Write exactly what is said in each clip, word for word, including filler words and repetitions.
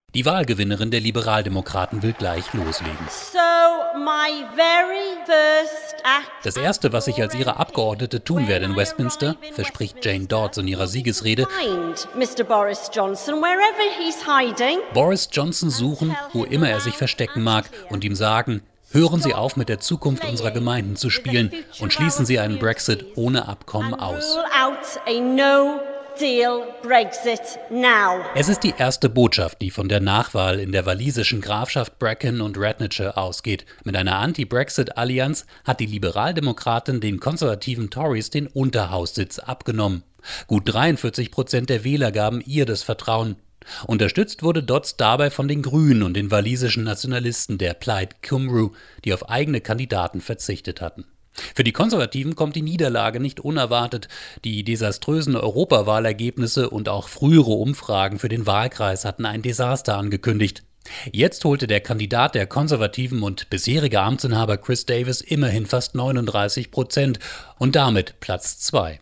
Die Wahlgewinnerin der Liberaldemokraten will gleich loslegen. So my very first act Das Erste, was ich als ihre Abgeordnete tun werde in Westminster, verspricht Jane Dodds in ihrer Siegesrede, find Mister Boris Johnson wherever he's hiding. Boris Johnson suchen, wo immer er sich verstecken mag, und ihm sagen: Hören Sie auf, mit der Zukunft unserer Gemeinden zu spielen und schließen Sie einen Brexit ohne Abkommen aus. Rule out a no deal Brexit now. Es ist die erste Botschaft, die von der Nachwahl in der walisischen Grafschaft Brecon und Rednitshire ausgeht. Mit einer Anti-Brexit-Allianz hat die Liberaldemokratin den konservativen Tories den Unterhaussitz abgenommen. Gut dreiundvierzig Prozent der Wähler gaben ihr das Vertrauen. Unterstützt wurde Dodds dabei von den Grünen und den walisischen Nationalisten der Plaid Cymru, die auf eigene Kandidaten verzichtet hatten. Für die Konservativen kommt die Niederlage nicht unerwartet. Die desaströsen Europawahlergebnisse und auch frühere Umfragen für den Wahlkreis hatten ein Desaster angekündigt. Jetzt holte der Kandidat der Konservativen und bisherige Amtsinhaber Chris Davis immerhin fast neununddreißig Prozent und damit Platz zwei.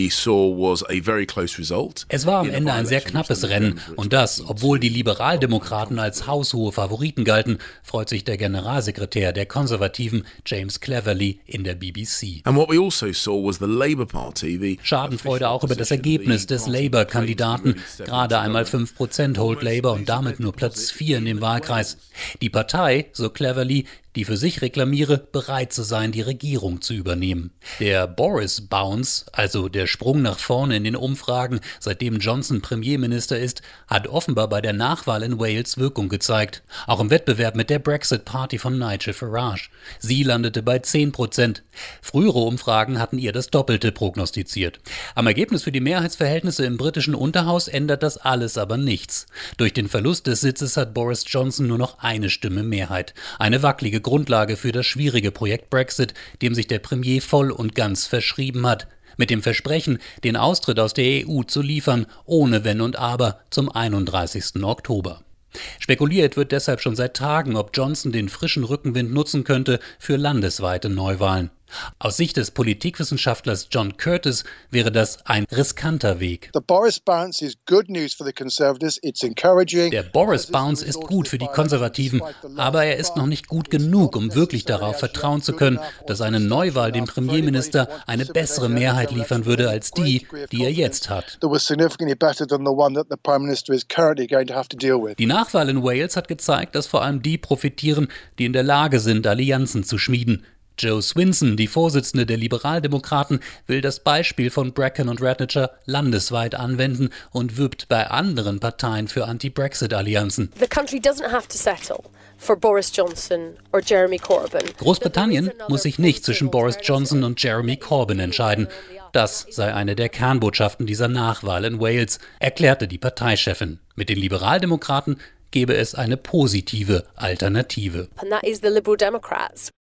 Es war am Ende ein sehr knappes Rennen und das, obwohl die Liberaldemokraten als haushohe Favoriten galten, freut sich der Generalsekretär der Konservativen James Cleverly in der B B C. Schadenfreude auch über das Ergebnis des Labour-Kandidaten. Gerade einmal fünf Prozent holt Labour und damit nur Platz vier in dem Wahlkreis. Die Partei, so Cleverly, die für sich reklamiere, bereit zu sein, die Regierung zu übernehmen. Der Boris Bounce, also der Sprung nach vorne in den Umfragen, seitdem Johnson Premierminister ist, hat offenbar bei der Nachwahl in Wales Wirkung gezeigt. Auch im Wettbewerb mit der Brexit-Party von Nigel Farage. Sie landete bei zehn Prozent. Frühere Umfragen hatten ihr das Doppelte prognostiziert. Am Ergebnis für die Mehrheitsverhältnisse im britischen Unterhaus ändert das alles aber nichts. Durch den Verlust des Sitzes hat Boris Johnson nur noch eine Stimme Mehrheit. Eine wackelige Grundlage für das schwierige Projekt Brexit, dem sich der Premier voll und ganz verschrieben hat. Mit dem Versprechen, den Austritt aus der E U zu liefern, ohne Wenn und Aber, zum einunddreißigsten Oktober. Spekuliert wird deshalb schon seit Tagen, ob Johnson den frischen Rückenwind nutzen könnte für landesweite Neuwahlen. Aus Sicht des Politikwissenschaftlers John Curtis wäre das ein riskanter Weg. Der Boris Bounce ist gut für die Konservativen, aber er ist noch nicht gut genug, um wirklich darauf vertrauen zu können, dass eine Neuwahl dem Premierminister eine bessere Mehrheit liefern würde als die, die er jetzt hat. Die Nachwahl in Wales hat gezeigt, dass vor allem die profitieren, die in der Lage sind, Allianzen zu schmieden. Jo Swinson, die Vorsitzende der Liberaldemokraten, will das Beispiel von Brecon und Rednitshire landesweit anwenden und wirbt bei anderen Parteien für Anti-Brexit-Allianzen. The country doesn't have to settle for Boris Johnson or Jeremy Corbyn. Großbritannien muss sich nicht zwischen Boris Johnson und Jeremy Corbyn entscheiden. Das sei eine der Kernbotschaften dieser Nachwahl in Wales, erklärte die Parteichefin. Mit den Liberaldemokraten gebe es eine positive Alternative. And that is the Liberal Democrats.